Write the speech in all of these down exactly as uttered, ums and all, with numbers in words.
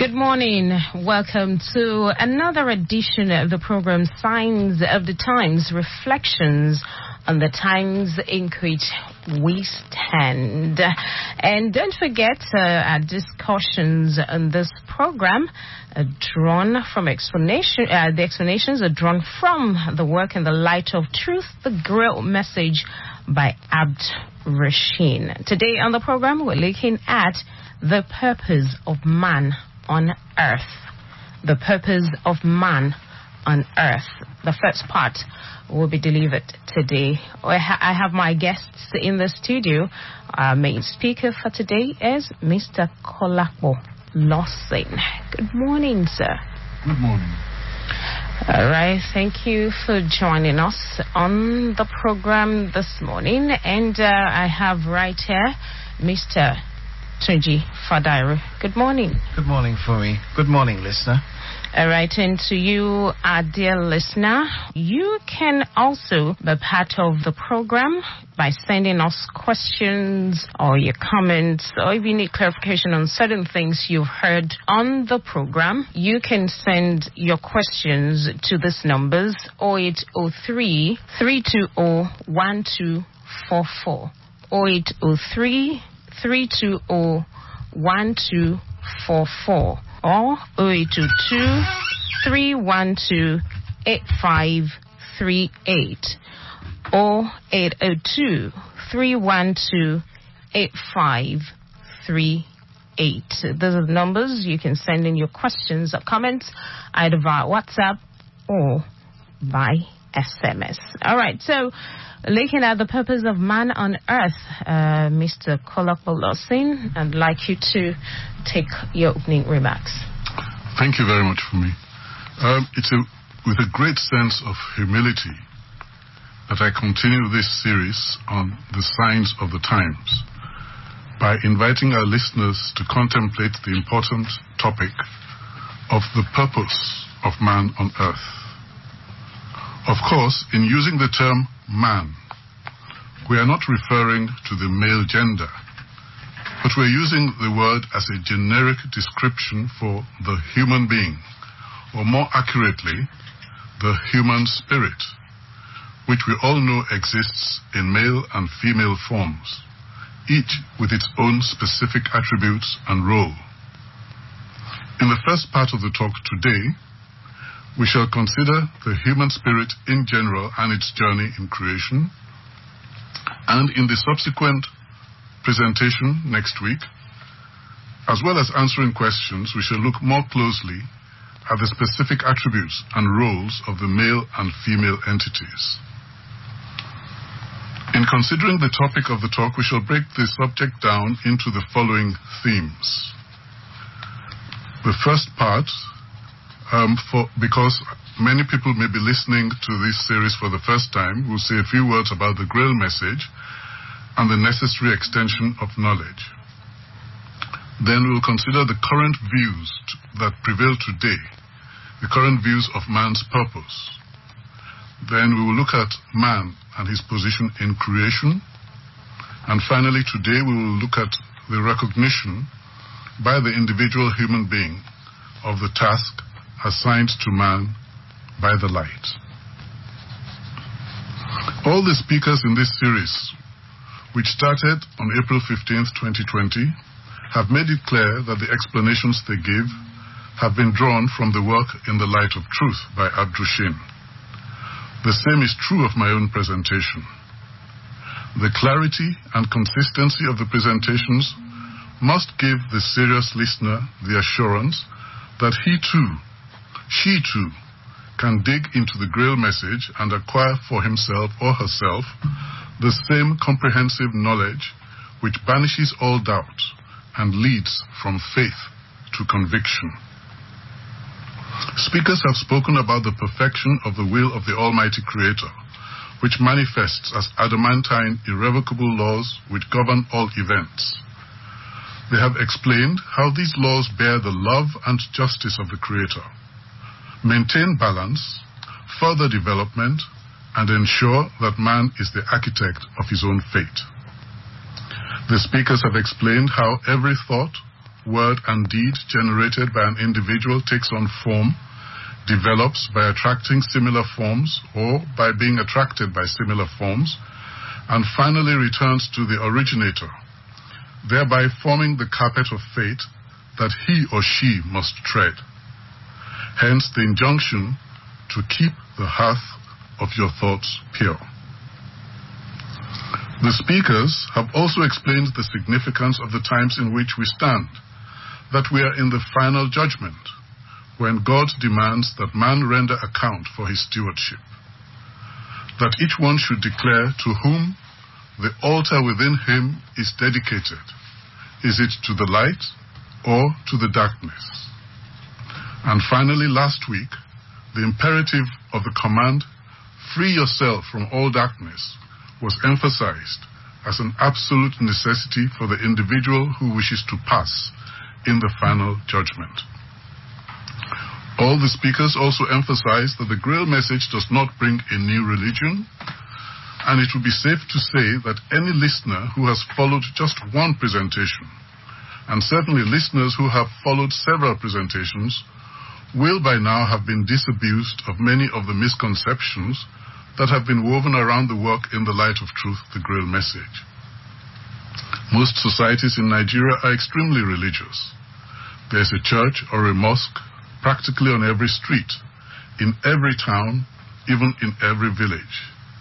Good morning. Welcome to another edition of the program Signs of the Times, Reflections on the Times in which we stand. And don't forget uh, our discussions on this program are drawn from explanation. Uh, the explanations are drawn from the work In the Light of Truth, the Grail Message by Abd Rashin. Today on the program, we're looking at the purpose of man on earth. The purpose of man on earth. The first part will be delivered today. I, ha- I have my guests in the studio. Our main speaker for today is Mister Kolapo Lawson. Good morning, sir. Good morning. All right. Thank you for joining us on the program this morning. And uh, I have right here Mister Tunji Fadairu. Good morning. Good morning, Fumi. Good morning, listener. All right, and to you, our dear listener, you can also be part of the program by sending us questions or your comments, or if you need clarification on certain things you've heard on the program. You can send your questions to these numbers: oh eight oh three, three two oh, one two four four, oh eight oh three, three two oh, one two four four, or oh eight two two, three one two, eight five three eight, or eight oh two, three one two, eight five three eight. Those are the numbers you can send in your questions or comments either via WhatsApp or by S M S. All right, so looking at the purpose of man on earth, uh, Mister Kolapo Lawson, I'd like you to take your opening remarks. Thank you very much for me. Um, it's a, with a great sense of humility that I continue this series on the signs of the times by inviting our listeners to contemplate the important topic of the purpose of man on earth. Of course, in using the term man, we are not referring to the male gender, but we're using the word as a generic description for the human being, or more accurately, the human spirit, which we all know exists in male and female forms, each with its own specific attributes and role. In the first part of the talk today, we shall consider the human spirit in general and its journey in creation. And in the subsequent presentation next week, as well as answering questions, we shall look more closely at the specific attributes and roles of the male and female entities. In considering the topic of the talk, we shall break the subject down into the following themes. The first part, Um, for, because many people may be listening to this series for the first time, we'll say a few words about the Grail message and the necessary extension of knowledge. Then we'll consider the current views t- that prevail today, the current views of man's purpose. Then we will look at man and his position in creation. And finally, today we will look at the recognition by the individual human being of the task assigned to man by the light. All the speakers in this series, which started on April fifteenth, twenty twenty, have made it clear that the explanations they give have been drawn from the work In the Light of Truth by Abd Rashin. The same is true of my own presentation. The clarity and consistency of the presentations must give the serious listener the assurance that he too She too can dig into the Grail message and acquire for himself or herself the same comprehensive knowledge which banishes all doubt and leads from faith to conviction. Speakers have spoken about the perfection of the will of the Almighty Creator, which manifests as adamantine, irrevocable laws which govern all events. They have explained how these laws bear the love and justice of the Creator, maintain balance, further development, and ensure that man is the architect of his own fate. The speakers have explained how every thought, word, and deed generated by an individual takes on form, develops by attracting similar forms or by being attracted by similar forms, and finally returns to the originator, thereby forming the carpet of fate that he or she must tread. Hence the injunction to keep the hearth of your thoughts pure. The speakers have also explained the significance of the times in which we stand, that we are in the final judgment, when God demands that man render account for his stewardship, that each one should declare to whom the altar within him is dedicated. Is it to the light or to the darkness? And finally, last week, the imperative of the command, free yourself from all darkness, was emphasized as an absolute necessity for the individual who wishes to pass in the final judgment. All the speakers also emphasized that the Grail message does not bring a new religion, and it would be safe to say that any listener who has followed just one presentation, and certainly listeners who have followed several presentations, will by now have been disabused of many of the misconceptions that have been woven around the work in the light of truth, the Grail message. Most societies in Nigeria are extremely religious. There's a church or a mosque practically on every street, in every town, even in every village.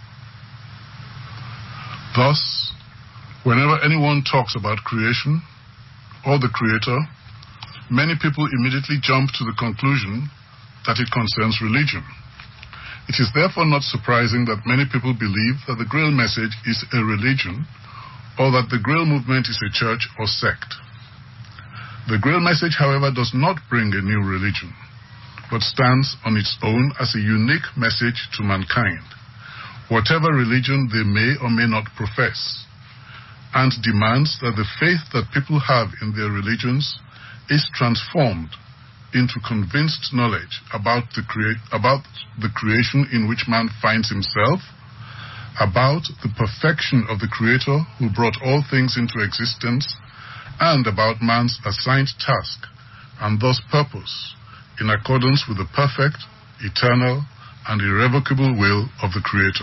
Thus, whenever anyone talks about creation or the Creator, many people immediately jump to the conclusion that it concerns religion. It is therefore not surprising that many people believe that the Grail message is a religion, or that the Grail movement is a church or sect. The Grail message, however, does not bring a new religion, but stands on its own as a unique message to mankind, whatever religion they may or may not profess, and demands that the faith that people have in their religions is transformed into convinced knowledge about the, crea- about the creation in which man finds himself, about the perfection of the Creator who brought all things into existence, and about man's assigned task and thus purpose in accordance with the perfect, eternal, and irrevocable will of the Creator.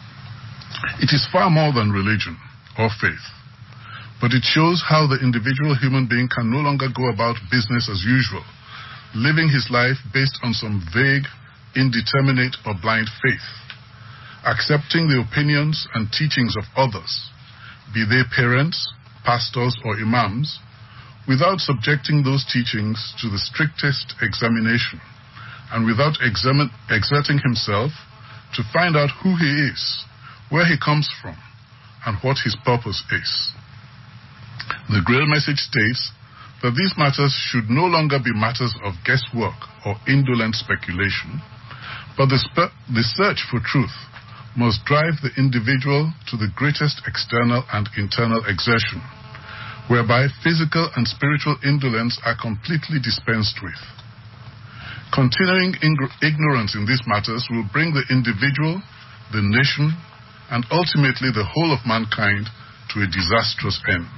It is far more than religion or faith, but it shows how the individual human being can no longer go about business as usual, living his life based on some vague, indeterminate, or blind faith, accepting the opinions and teachings of others, be they parents, pastors, or imams, without subjecting those teachings to the strictest examination, and without examin- exerting himself to find out who he is, where he comes from, and what his purpose is. The Grail message states that these matters should no longer be matters of guesswork or indolent speculation, but the, spe- the search for truth must drive the individual to the greatest external and internal exertion, whereby physical and spiritual indolence are completely dispensed with. Continuing ing- ignorance in these matters will bring the individual, the nation, and ultimately the whole of mankind to a disastrous end.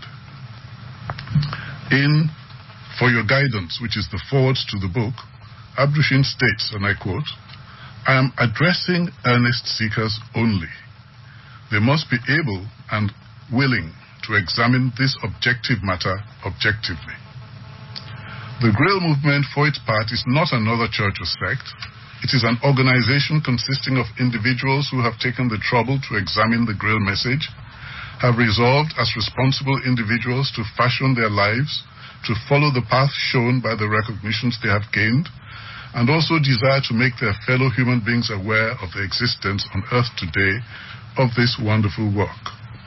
In For Your Guidance, which is the forwards to the book, Abdushin states, and I quote, "I am addressing earnest seekers only. They must be able and willing to examine this objective matter objectively." The Grail movement, for its part, is not another church or sect. It is an organization consisting of individuals who have taken the trouble to examine the Grail message, have resolved as responsible individuals to fashion their lives, to follow the path shown by the recognitions they have gained, and also desire to make their fellow human beings aware of the existence on earth today of this wonderful work.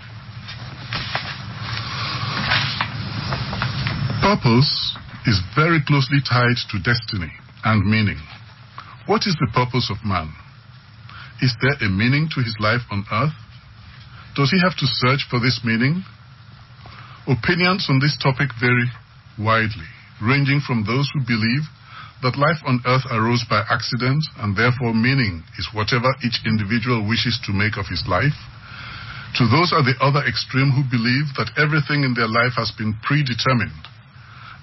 Purpose is very closely tied to destiny and meaning. What is the purpose of man? Is there a meaning to his life on earth? Does he have to search for this meaning? Opinions on this topic vary widely, ranging from those who believe that life on earth arose by accident and therefore meaning is whatever each individual wishes to make of his life, to those at the other extreme who believe that everything in their life has been predetermined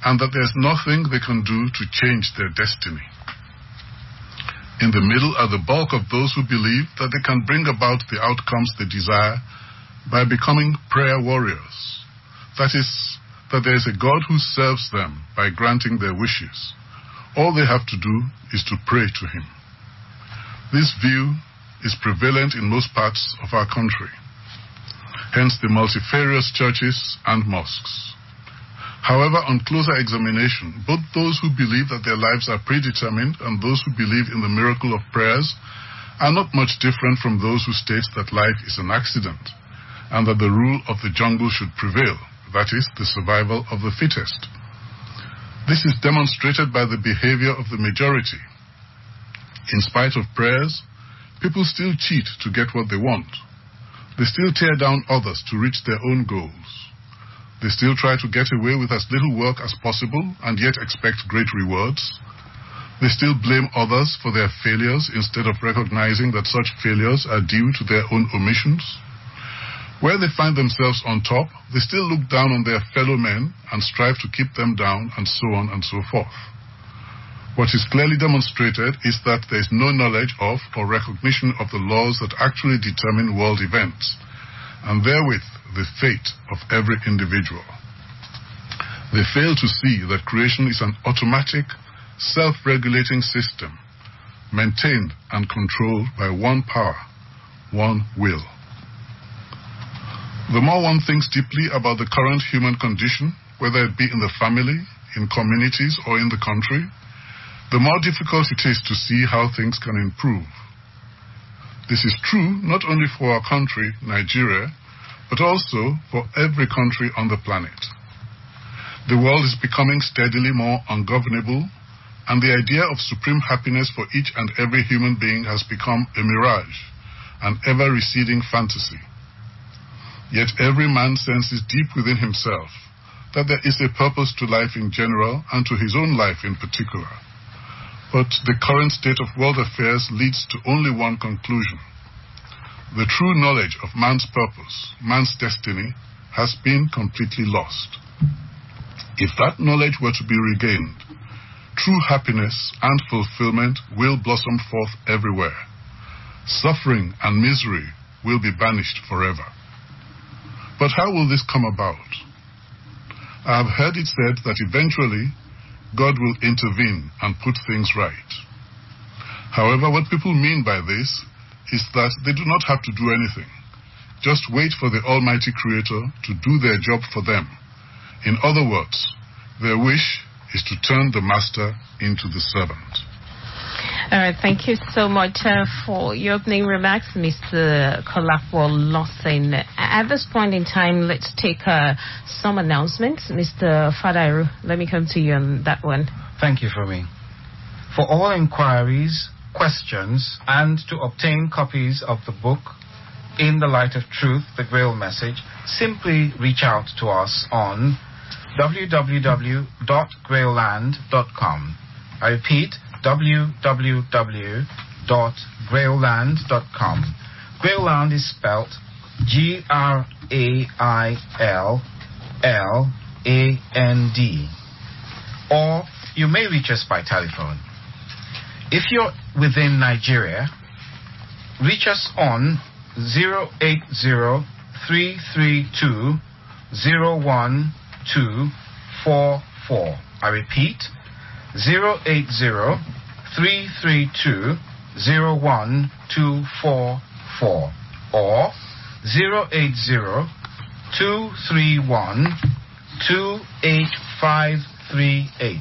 and that there's nothing they can do to change their destiny. In the middle are the bulk of those who believe that they can bring about the outcomes they desire by becoming prayer warriors. That is, that there is a God who serves them by granting their wishes. All they have to do is to pray to him. This view is prevalent in most parts of our country, hence the multifarious churches and mosques. However, on closer examination, both those who believe that their lives are predetermined and those who believe in the miracle of prayers are not much different from those who state that life is an accident and that the rule of the jungle should prevail, that is, the survival of the fittest. This is demonstrated by the behavior of the majority. In spite of prayers, people still cheat to get what they want. They still tear down others to reach their own goals. They still try to get away with as little work as possible and yet expect great rewards. They still blame others for their failures instead of recognizing that such failures are due to their own omissions. Where they find themselves on top, they still look down on their fellow men and strive to keep them down, and so on and so forth. What is clearly demonstrated is that there is no knowledge of or recognition of the laws that actually determine world events, and therewith the fate of every individual. They fail to see that creation is an automatic, self-regulating system, maintained and controlled by one power, one will. The more one thinks deeply about the current human condition, whether it be in the family, in communities, or in the country, the more difficult it is to see how things can improve. This is true not only for our country, Nigeria, but also for every country on the planet. The world is becoming steadily more ungovernable, and the idea of supreme happiness for each and every human being has become a mirage, an ever-receding fantasy. Yet every man senses deep within himself that there is a purpose to life in general and to his own life in particular. But the current state of world affairs leads to only one conclusion. The true knowledge of man's purpose, man's destiny, has been completely lost. If that knowledge were to be regained, true happiness and fulfillment will blossom forth everywhere. Suffering and misery will be banished forever. But how will this come about? I have heard it said that eventually God will intervene and put things right. However, what people mean by this is that they do not have to do anything. Just wait for the Almighty Creator to do their job for them. In other words, their wish is to turn the master into the servant. All right, thank you so much uh, for your opening remarks, Mister Kolapo Lawson. At this point in time, let's take uh, some announcements. Mister Fadairu, let me come to you on that one. Thank you, Fumi. For all inquiries, questions, and to obtain copies of the book In the Light of Truth, the Grail Message, simply reach out to us on w w w dot grailland dot com. I repeat, w w w dot grailland dot com. Grailland is spelled G R A I L L A N D. Or you may reach us by telephone. If you're within Nigeria, reach us on zero eight zero, three three two, zero one two four four. I repeat, zero eight zero, three three two, zero one two four four or zero eight zero, two three one, two eight five three eight.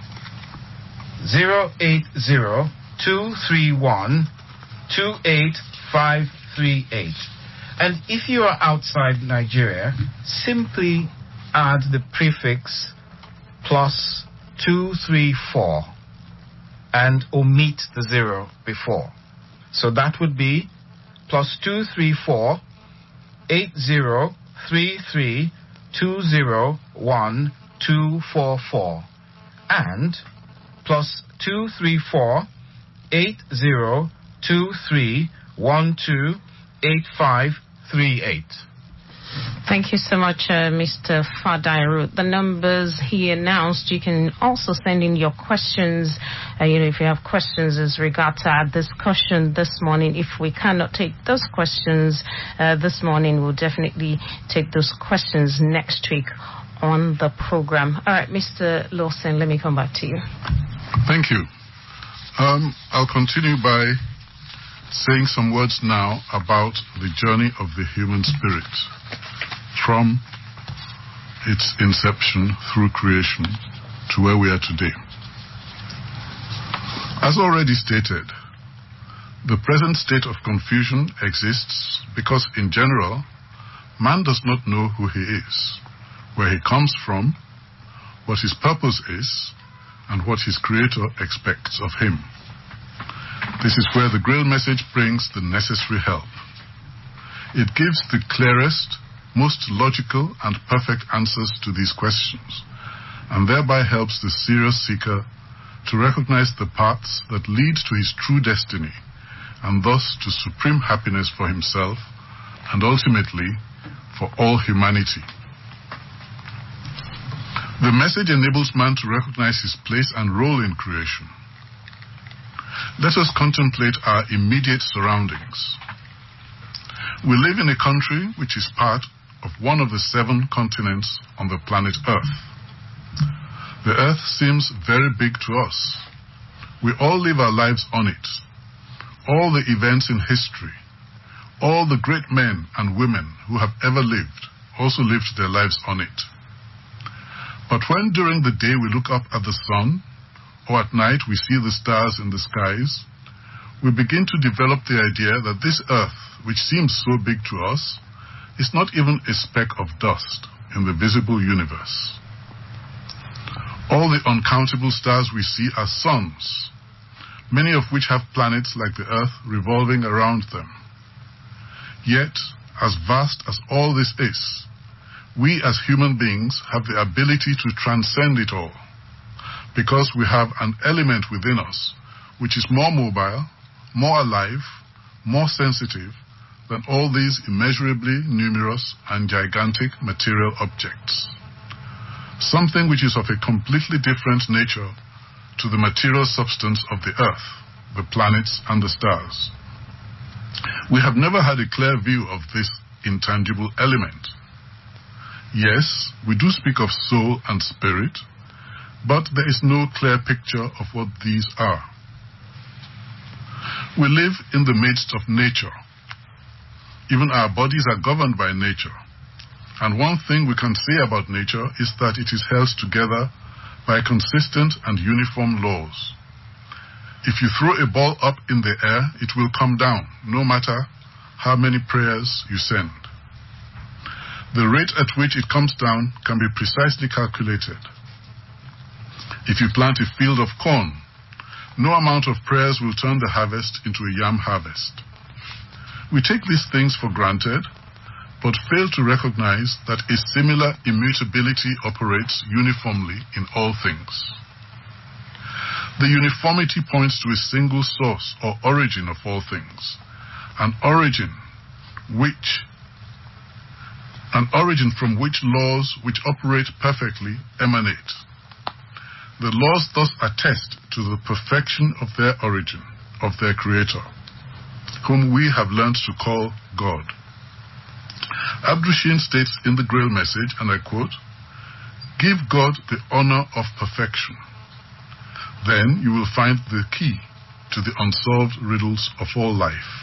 zero eight zero, two three one, two eight five three eight. And if you are outside Nigeria, simply add the prefix plus two three four and omit the zero before. So that would be plus two three four, eight zero three three, two zero one two four four and plus two three four, eight zero two three, one two eight five three eight. Thank you so much, uh, Mister Fadairu. The numbers he announced, you can also send in your questions. Uh, you know, if you have questions as regards our discussion this morning. If we cannot take those questions uh, this morning, we'll definitely take those questions next week on the program. All right, Mister Lawson, let me come back to you. Thank you. Um, I'll continue by saying some words now about the journey of the human spirit from its inception through creation to where we are today. As already stated, the present state of confusion exists because, in general, man does not know who he is, where he comes from, what his purpose is, and what his Creator expects of him. This is where the Grail message brings the necessary help. It gives the clearest, most logical and perfect answers to these questions, and thereby helps the serious seeker to recognize the paths that lead to his true destiny, and thus to supreme happiness for himself and ultimately for all humanity. The message enables man to recognize his place and role in creation. Let us contemplate our immediate surroundings. We live in a country which is part of one of the seven continents on the planet Earth. The Earth seems very big to us. We all live our lives on it. All the events in history, all the great men and women who have ever lived also lived their lives on it. But when during the day we look up at the sun, or at night we see the stars in the skies, we begin to develop the idea that this Earth, which seems so big to us, is not even a speck of dust in the visible universe. All the uncountable stars we see are suns, many of which have planets like the Earth revolving around them. Yet, as vast as all this is, we as human beings have the ability to transcend it all, because we have an element within us which is more mobile, more alive, more sensitive than all these immeasurably numerous and gigantic material objects. Something which is of a completely different nature to the material substance of the Earth, the planets, and the stars. We have never had a clear view of this intangible element. Yes, we do speak of soul and spirit, but there is no clear picture of what these are. We live in the midst of nature. Even our bodies are governed by nature. And one thing we can say about nature is that it is held together by consistent and uniform laws. If you throw a ball up in the air, it will come down, no matter how many prayers you send. The rate at which it comes down can be precisely calculated. If you plant a field of corn, no amount of prayers will turn the harvest into a yam harvest. We take these things for granted, but fail to recognize that a similar immutability operates uniformly in all things. The uniformity points to a single source or origin of all things, an origin which, an origin from which laws which operate perfectly emanate. The laws thus attest to the perfection of their origin, of their Creator, whom we have learned to call God. Abdushin states in the Grail message, and I quote, "Give God the honor of perfection. Then you will find the key to the unsolved riddles of all life."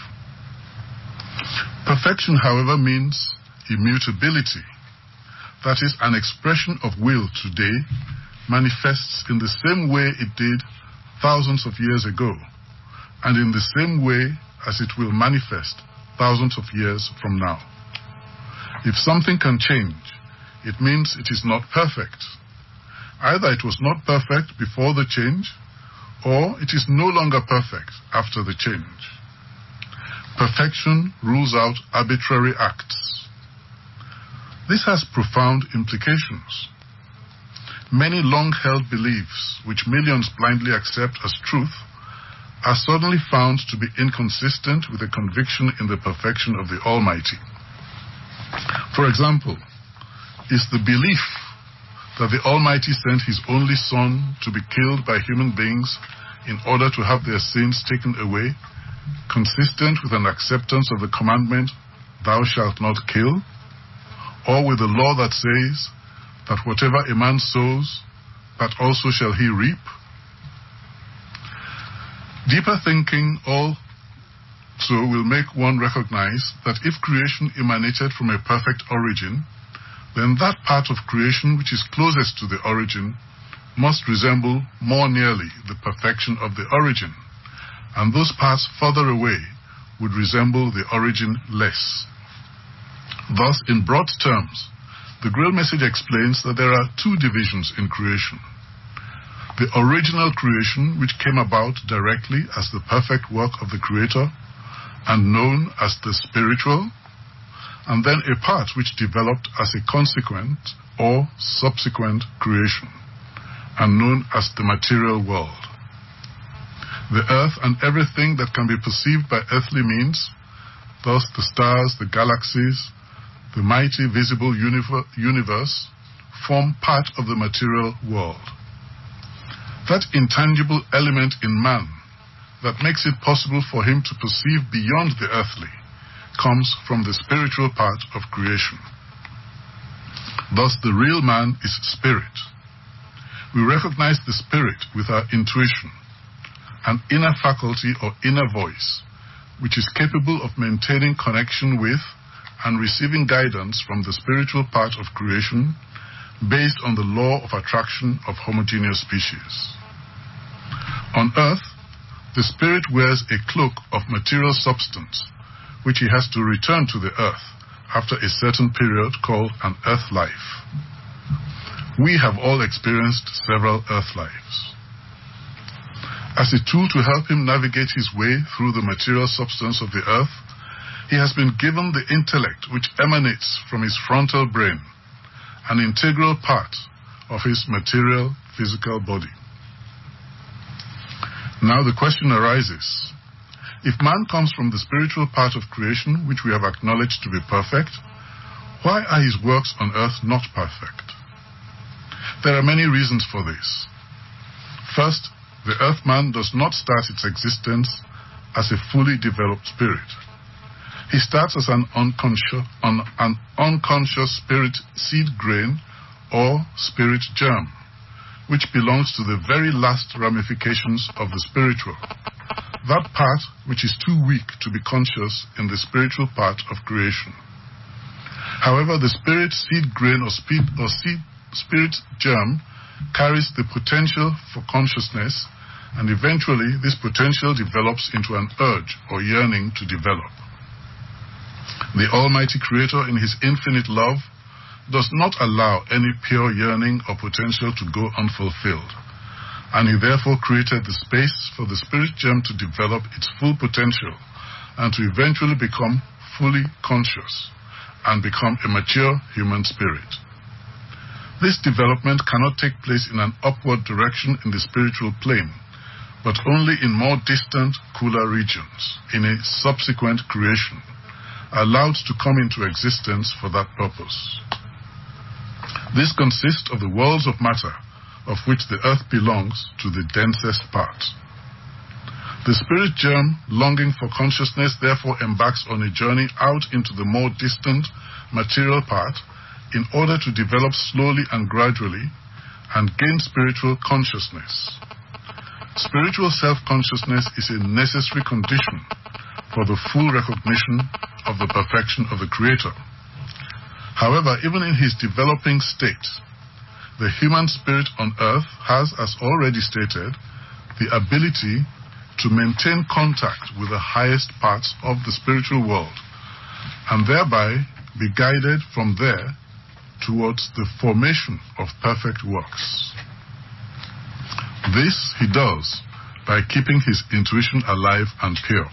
Perfection, however, means immutability. That is, an expression of will today manifests in the same way it did thousands of years ago, and in the same way as it will manifest thousands of years from now. If something can change, it means it is not perfect. Either it was not perfect before the change, or it is no longer perfect after the change. Perfection rules out arbitrary acts. This has profound implications. Many long-held beliefs, which millions blindly accept as truth, are suddenly found to be inconsistent with a conviction in the perfection of the Almighty. For example, is the belief that the Almighty sent His only Son to be killed by human beings in order to have their sins taken away consistent with an acceptance of the commandment, "Thou shalt not kill," or with the law that says that whatever a man sows, that also shall he reap? Deeper thinking also will make one recognize that if creation emanated from a perfect origin, then that part of creation which is closest to the origin must resemble more nearly the perfection of the origin, and those parts further away would resemble the origin less. Thus, in broad terms, the Grail message explains that there are two divisions in creation. The original creation, which came about directly as the perfect work of the Creator and known as the spiritual, and then a part which developed as a consequent or subsequent creation and known as the material world. The earth and everything that can be perceived by earthly means, thus the stars, the galaxies, the mighty visible universe, form part of the material world. That intangible element in man that makes it possible for him to perceive beyond the earthly comes from the spiritual part of creation. Thus, the real man is spirit. We recognize the spirit with our intuition, an inner faculty or inner voice, which is capable of maintaining connection with and receiving guidance from the spiritual part of creation based on the law of attraction of homogeneous species. On earth, the spirit wears a cloak of material substance, which he has to return to the earth after a certain period called an earth life. We have all experienced several earth lives. As a tool to help him navigate his way through the material substance of the earth, he has been given the intellect which emanates from his frontal brain, an integral part of his material physical body. Now the question arises, if man comes from the spiritual part of creation which we have acknowledged to be perfect, why are his works on earth not perfect? There are many reasons for this. First, the earth man does not start its existence as a fully developed spirit. He starts as an unconscious, un, an unconscious spirit seed grain or spirit germ, which belongs to the very last ramifications of the spiritual, that part which is too weak to be conscious in the spiritual part of creation. However, the spirit seed grain or, speed, or seed, spirit germ carries the potential for consciousness, and eventually this potential develops into an urge or yearning to develop. The Almighty Creator, in His infinite love, does not allow any pure yearning or potential to go unfulfilled, and He therefore created the space for the spirit germ to develop its full potential and to eventually become fully conscious and become a mature human spirit. This development cannot take place in an upward direction in the spiritual plane, but only in more distant, cooler regions, in a subsequent creation, allowed to come into existence for that purpose. This consists of the worlds of matter, of which the earth belongs to the densest part. The spirit germ, longing for consciousness, therefore embarks on a journey out into the more distant material part in order to develop slowly and gradually and gain spiritual consciousness. Spiritual self-consciousness is a necessary condition for the full recognition of the perfection of the Creator. However, even in his developing state, the human spirit on earth has, as already stated, the ability to maintain contact with the highest parts of the spiritual world and thereby be guided from there towards the formation of perfect works. This he does by keeping his intuition alive and pure.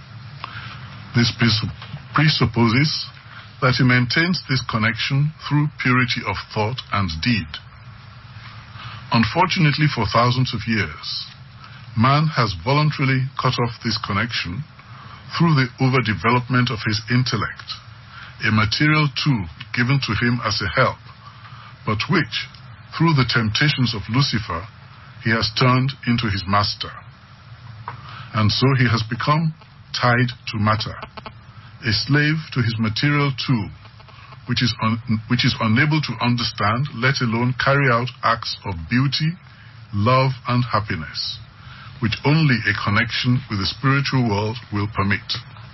This presupposes that he maintains this connection through purity of thought and deed. Unfortunately, for thousands of years, man has voluntarily cut off this connection through the overdevelopment of his intellect, a material tool given to him as a help, but which, through the temptations of Lucifer, he has turned into his master. And so he has become tied to matter, a slave to his material tool, which is, un which is unable to understand, let alone carry out acts of beauty, love, and happiness, which only a connection with the spiritual world will permit.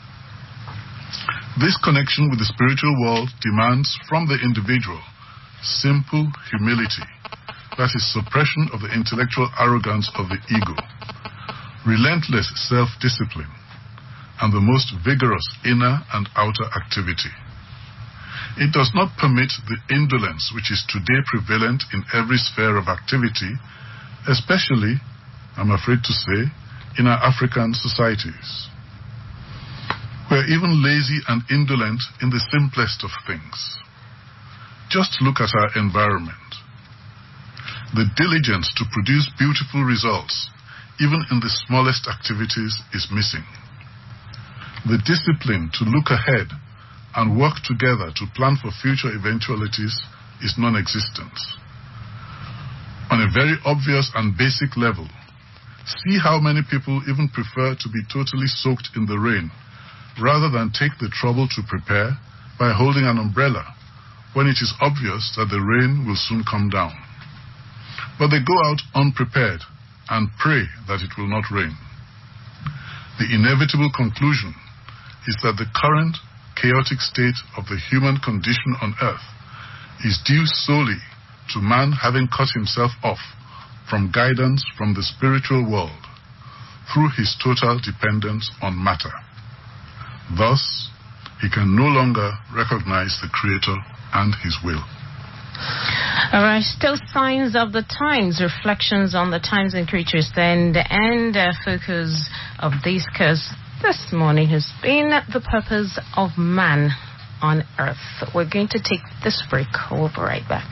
This connection with the spiritual world demands from the individual simple humility, that is, suppression of the intellectual arrogance of the ego, relentless self-discipline, and the most vigorous inner and outer activity. It does not permit the indolence which is today prevalent in every sphere of activity, especially, I'm afraid to say, in our African societies. We are even lazy and indolent in the simplest of things. Just look at our environment. The diligence to produce beautiful results, even in the smallest activities, is missing. The discipline to look ahead and work together to plan for future eventualities is non-existent. On a very obvious and basic level, see how many people even prefer to be totally soaked in the rain rather than take the trouble to prepare by holding an umbrella when it is obvious that the rain will soon come down. But they go out unprepared and pray that it will not rain. The inevitable conclusion is that the current chaotic state of the human condition on earth is due solely to man having cut himself off from guidance from the spiritual world through his total dependence on matter. Thus, he can no longer recognize the Creator and his will. All right, still signs of the times, reflections on the times and creatures then, and uh, focus of this course this morning has been the purpose of man on earth. We're going to take this break. We'll be right back.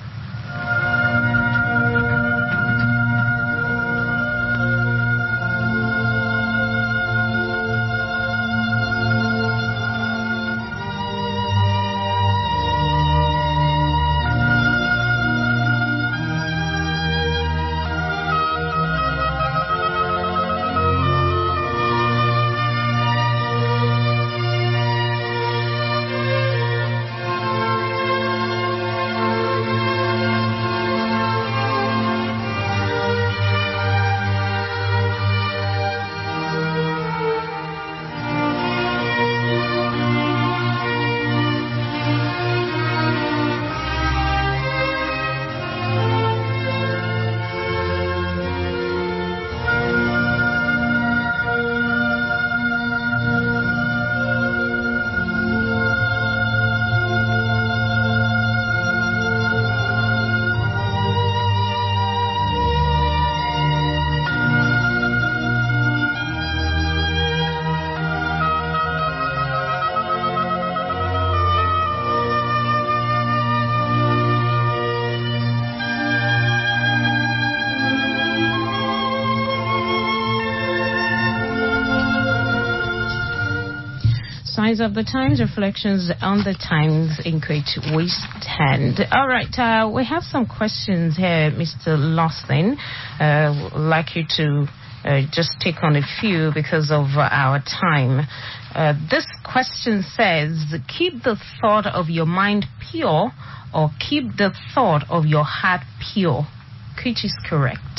Signs of the times, reflections on the times in which we stand. All right, uh, we have some questions here, Mister Lawson. Uh, would like you to uh, just take on a few because of uh, our time. Uh, this question says, keep the thought of your mind pure or keep the thought of your heart pure. Which is correct?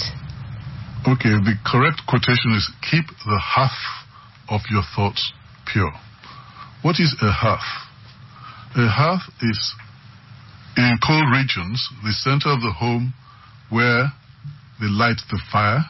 Okay, the correct quotation is keep the hearth of your thoughts pure. What is a hearth? A hearth is, in cold regions, the center of the home where they light the fire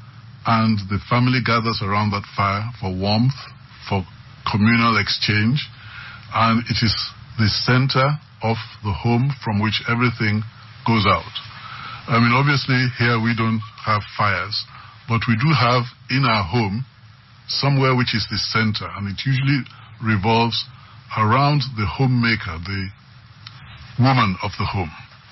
and the family gathers around that fire for warmth, for communal exchange, and it is the center of the home from which everything goes out. I mean, obviously, here we don't have fires, but we do have in our home somewhere which is the center, and it usually revolves around the homemaker, the woman of the home.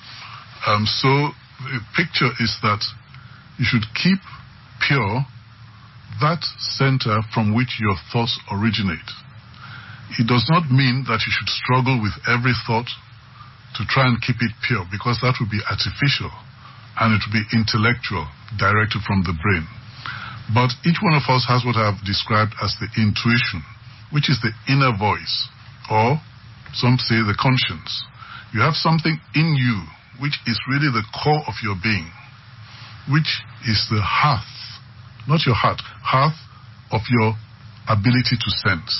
Um, so the picture is that you should keep pure that center from which your thoughts originate. it does not mean that you should struggle with every thought to try and keep it pure, because that would be artificial and it would be intellectual, directed from the brain. But each one of us has what I've described as the intuition, which is the inner voice, or some say the conscience. You have something in you which is really the core of your being, which is the hearth, not your heart, hearth of your ability to sense.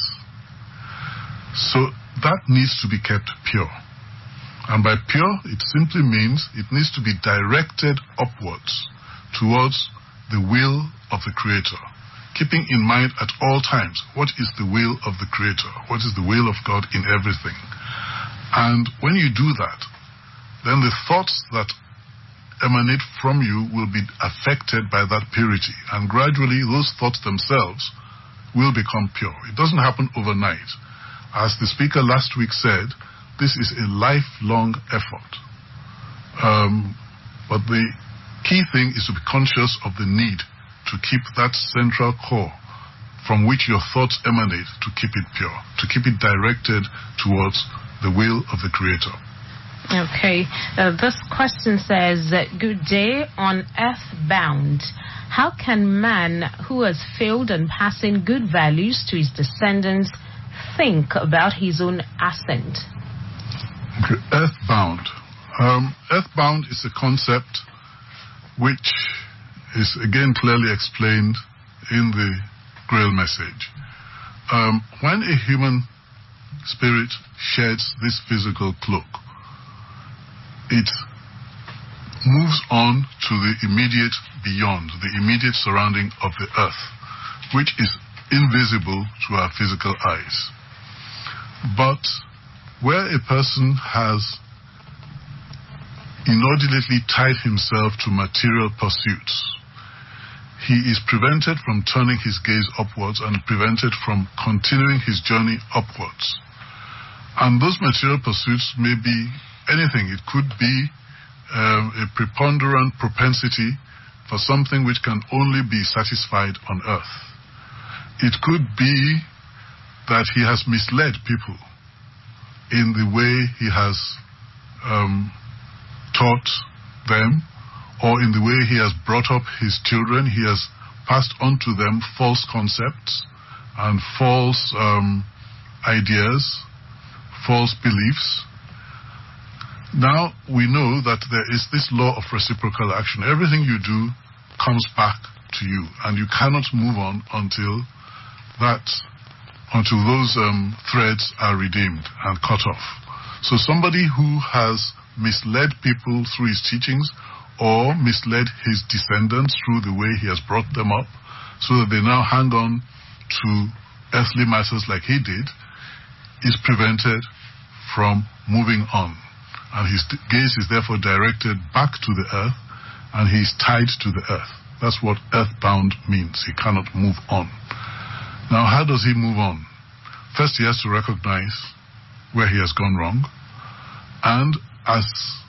So that needs to be kept pure. And by pure, it simply means it needs to be directed upwards towards the will of the Creator, keeping in mind at all times what is the will of the Creator, what is the will of God in everything. And when you do that, then the thoughts that emanate from you will be affected by that purity, and gradually those thoughts themselves will become pure. It doesn't happen overnight. As the speaker last week said, this is a lifelong effort. Um, but the key thing is to be conscious of the need to keep that central core from which your thoughts emanate, to keep it pure, to keep it directed towards the will of the Creator. Okay. Uh, this question says, good day. On Earthbound, how can man who has failed in passing good values to his descendants think about his own ascent? Okay. Earthbound. Um, earthbound is a concept which is again clearly explained in the Grail message. Um, when a human spirit sheds this physical cloak, it moves on to the immediate beyond, the immediate surrounding of the earth, which is invisible to our physical eyes. But where a person has inordinately tied himself to material pursuits, he is prevented from turning his gaze upwards and prevented from continuing his journey upwards. And those material pursuits may be anything. It could be um, a preponderant propensity for something which can only be satisfied on earth. It could be that he has misled people in the way he has um, taught them, or in the way he has brought up his children. He has passed on to them false concepts and false um, ideas, false beliefs. Now we know that there is this law of reciprocal action. Everything you do comes back to you, and you cannot move on until that, until those um, threads are redeemed and cut off. So somebody who has misled people through his teachings, or misled his descendants through the way he has brought them up, so that they now hang on to earthly matters like he did, is prevented from moving on. And his gaze is therefore directed back to the earth, and he is tied to the earth. That's what earthbound means. He cannot move on. Now, how does he move on? First, he has to recognize where he has gone wrong, and as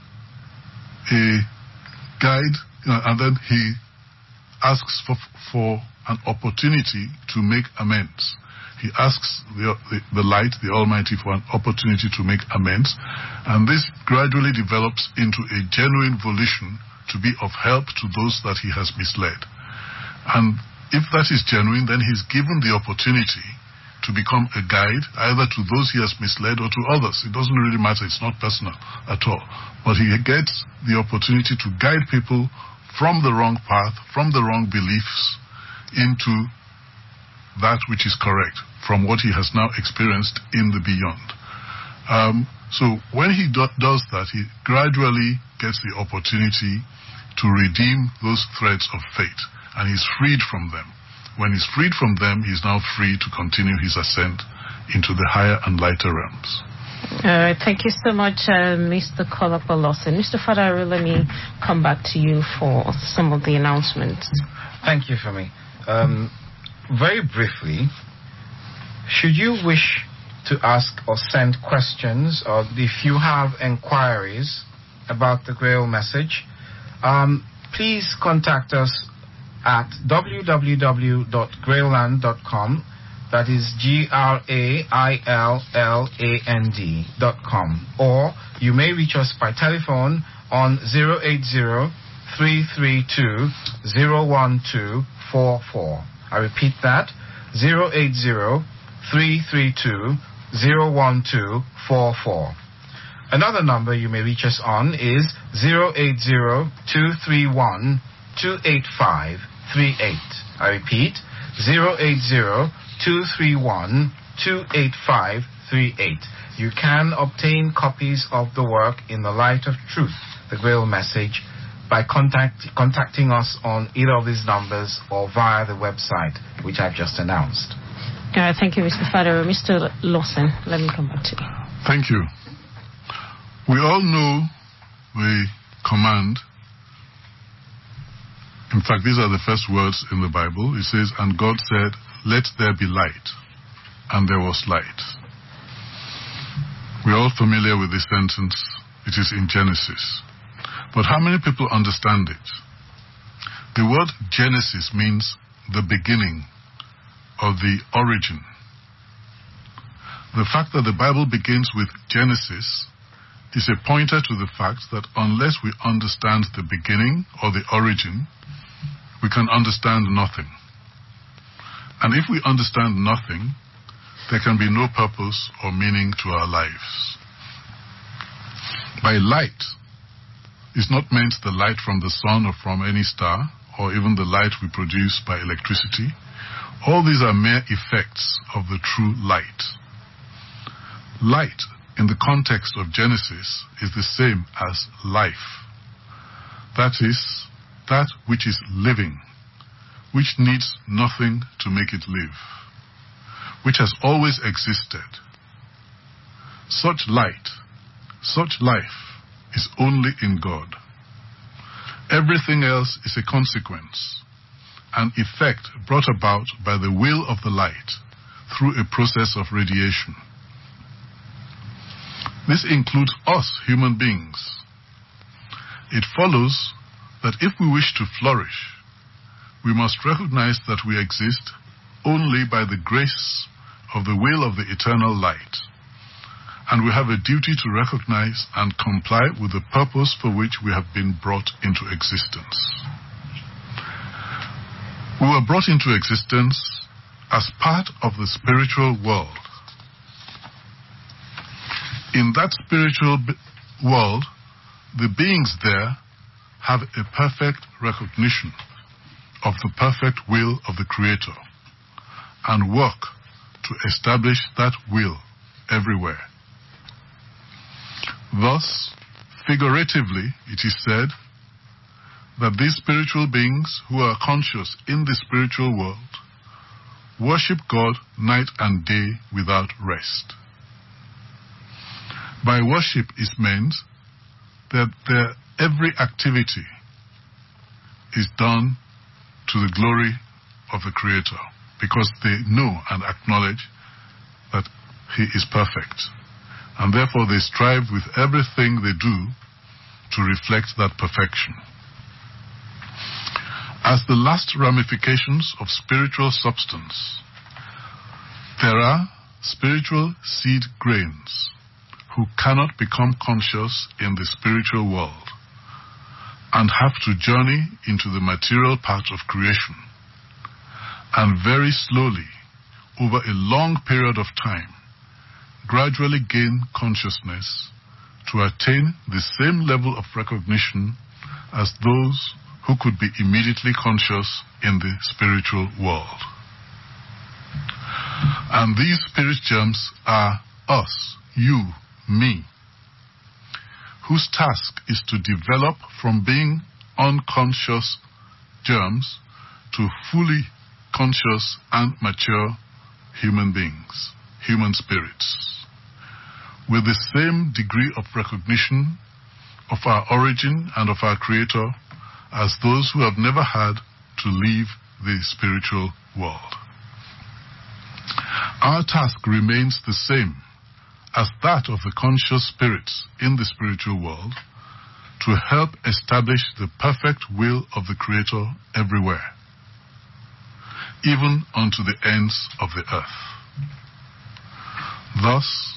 a guide, you know, and then he asks for, for an opportunity to make amends. He asks the, the, the light, the Almighty, for an opportunity to make amends, and this gradually develops into a genuine volition to be of help to those that he has misled. And if that is genuine, then he's given the opportunity to become a guide, either to those he has misled or to others. It doesn't really matter. It's not personal at all. But he gets the opportunity to guide people from the wrong path, from the wrong beliefs, into that which is correct, from what he has now experienced in the beyond. Um, so when he do does that, he gradually gets the opportunity to redeem those threads of fate, and he's freed from them. When he's freed from them, he's now free to continue his ascent into the higher and lighter realms. Uh, thank you so much, uh, Mister Kolapalosin. Mister Fadaro, let me come back to you for some of the announcements. Thank you, Femi. Um, very briefly, should you wish to ask or send questions, or if you have inquiries about the Grail message, um, please contact us at w w w dot grailland dot com That is G R A I L L A N D dot com. Or you may reach us by telephone on zero eight zero, three three two, zero one two four four. I repeat that, zero eight zero, three three two, zero one two four four. Another number you may reach us on is zero eight zero, two three one, two eight five three eight. I repeat, zero eight zero, two three one, two eight five three eight. You can obtain copies of the work In the Light of Truth, the Grail Message, by contact, contacting us on either of these numbers or via the website, which I've just announced. Uh, thank you, Mister Fadero. Mister Lawson, let me come back to you. Thank you. We all know the command. In fact, these are the first words in the Bible. It says, and God said, let there be light. And there was light. We're all familiar with this sentence. It is in Genesis. But how many people understand it? The word Genesis means the beginning or the origin. The fact that the Bible begins with Genesis is a pointer to the fact that unless we understand the beginning or the origin, we can understand nothing. And if we understand nothing, there can be no purpose or meaning to our lives. By light is not meant the light from the sun or from any star, or even the light we produce by electricity. All these are mere effects of the true light. Light, in the context of Genesis, is the same as life. That is, that which is living, which needs nothing to make it live, which has always existed. Such light, such life, is only in God. Everything else is a consequence, an effect brought about by the will of the light through a process of radiation. This includes us, human beings. It follows that if we wish to flourish, we must recognize that we exist only by the grace of the will of the eternal light, and we have a duty to recognize and comply with the purpose for which we have been brought into existence. We were brought into existence as part of the spiritual world. In that spiritual world, the beings there have a perfect recognition of the perfect will of the Creator and work to establish that will everywhere. Thus, figuratively, it is said that these spiritual beings who are conscious in the spiritual world worship God night and day without rest. By worship is meant that their every activity is done to the glory of the Creator, because they know and acknowledge that He is perfect. And therefore they strive with everything they do to reflect that perfection. As the last ramifications of spiritual substance, there are spiritual seed grains who cannot become conscious in the spiritual world and have to journey into the material part of creation, and very slowly, over a long period of time, gradually gain consciousness to attain the same level of recognition as those who could be immediately conscious in the spiritual world. And these spirit germs are us, you, me, whose task is to develop from being unconscious germs to fully conscious and mature human beings, human spirits, with the same degree of recognition of our origin and of our Creator as those who have never had to leave the spiritual world. Our task remains the same as that of the conscious spirits in the spiritual world, to help establish the perfect will of the Creator everywhere. even unto the ends of the earth. Thus,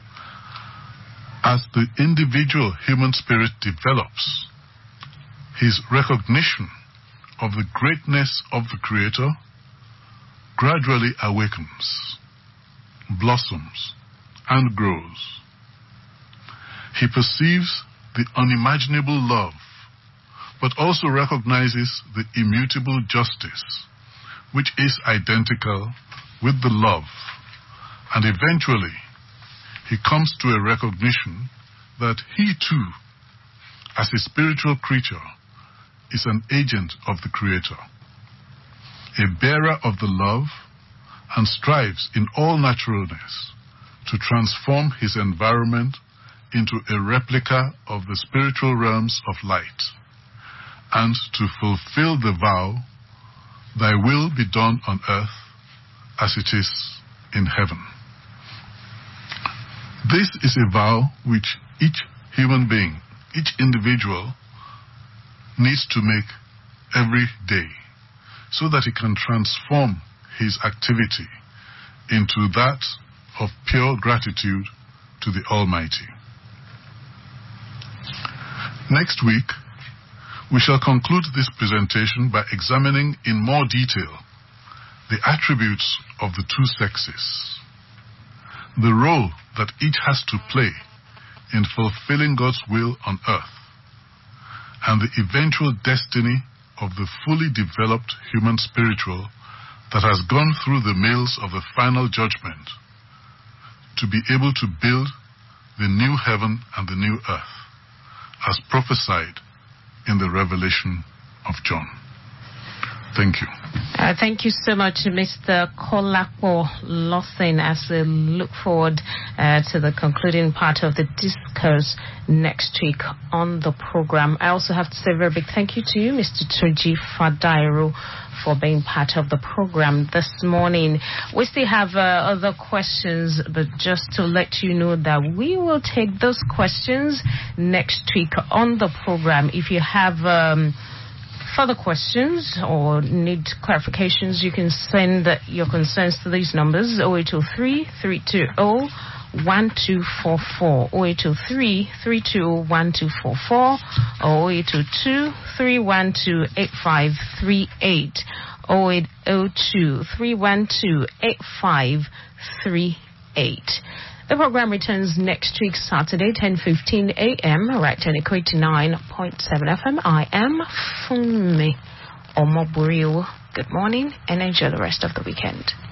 as the individual human spirit develops, his recognition of the greatness of the Creator gradually awakens, blossoms, and grows. He perceives the unimaginable love, but also recognizes the immutable justice, which is identical with the love, and eventually he comes to a recognition that he too, as a spiritual creature, is an agent of the Creator, a bearer of the love, and strives in all naturalness to transform his environment into a replica of the spiritual realms of light, and to fulfill the vow, "Thy will be done on earth as it is in heaven." This is a vow which each human being, each individual, needs to make every day, so that he can transform his activity into that of pure gratitude to the Almighty. Next week, we shall conclude this presentation by examining in more detail the attributes of the two sexes, the role that each has to play in fulfilling God's will on earth, and the eventual destiny of the fully developed human spiritual that has gone through the mills of the final judgment to be able to build the new heaven and the new earth, as prophesied in the Revelation of John. Thank you. Uh, thank you so much, Mister Kolapo Lawson, as we look forward uh, to the concluding part of the discourse next week on the program. I also have to say a very big thank you to you, Mister Tunji Fadairo, for being part of the program this morning. We still have uh, other questions, but just to let you know that we will take those questions next week on the program. If you have Um, further questions or need clarifications, you can send your concerns to these numbers: oh eight oh three, three two oh, one two four four, oh eight oh three, three two oh, one two four four, or oh eight oh two, three one two, eight five three eight, oh eight oh two, three one two, eight five three eight. The program returns next week, Saturday, ten fifteen a.m., right on Echo eighty-nine point seven F M. I am Funmi Omoburiu. Good morning and enjoy the rest of the weekend.